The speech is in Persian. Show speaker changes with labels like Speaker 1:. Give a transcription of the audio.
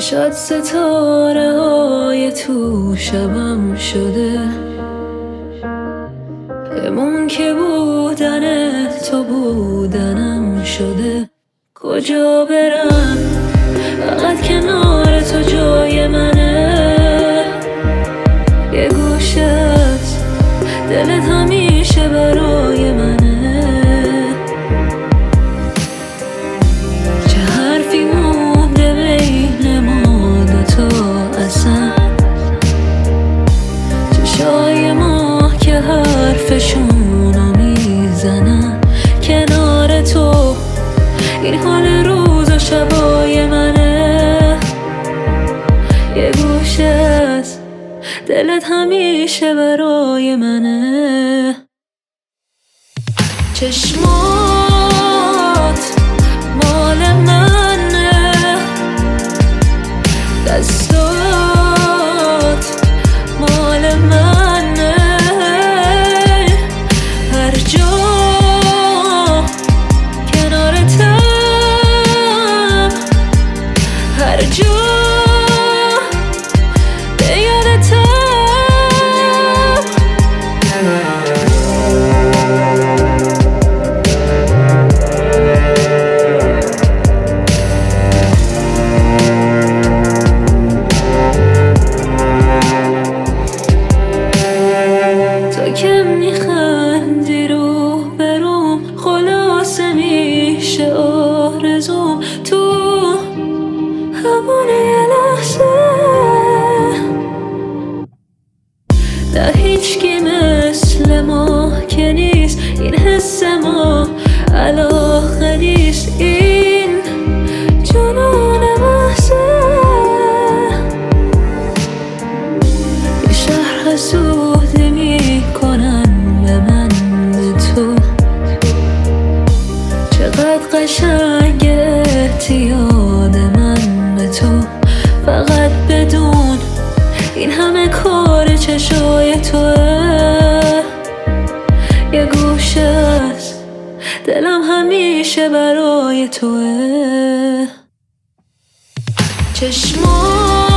Speaker 1: چشات ستاره های تو شبم شده، همون که بودن تو بودنم شده. کجا برم فقط کنار تو جای منه، یه گوشه از دلت همیشه برای منه. چه حرفی مونده بین ما دوتا اصلا، چشای ما که حرفشونو میزنن. کنار تو این حال روز و شبای منه، یه گوشه از دلت همیشه برای منه. چشمات مال منه، دستات مال منه، هر جا کنارتم، هر جا به یادتم. تو که میخندی رو بروم، خلاصه میشه آرزوم. تو همون یه لحظه نه هیچکی مثل ما که نیست، این حس ما علاقه نیست. این جنون محضه یه شهر حسودی میکنن به من، به تو. چقدر قشنگ اعتیاد من به تو، فقط بدون این همه کار چشای توه. یه گوشه از دلم همیشه برای توه. چشمات